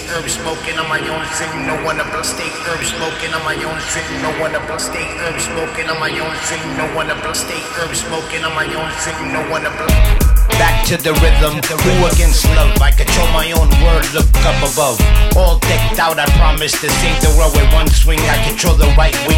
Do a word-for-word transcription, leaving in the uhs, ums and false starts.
herb smoking on my own thing. No one up state herb smoking on my own thing. No one up state herb smoking on my own thing. No one up state herb smoking on my own thing. No one up. Back to the rhythm, who against love? I control my own word, look up above. All decked out, I promise this ain't the road with one swing. I control the right wing.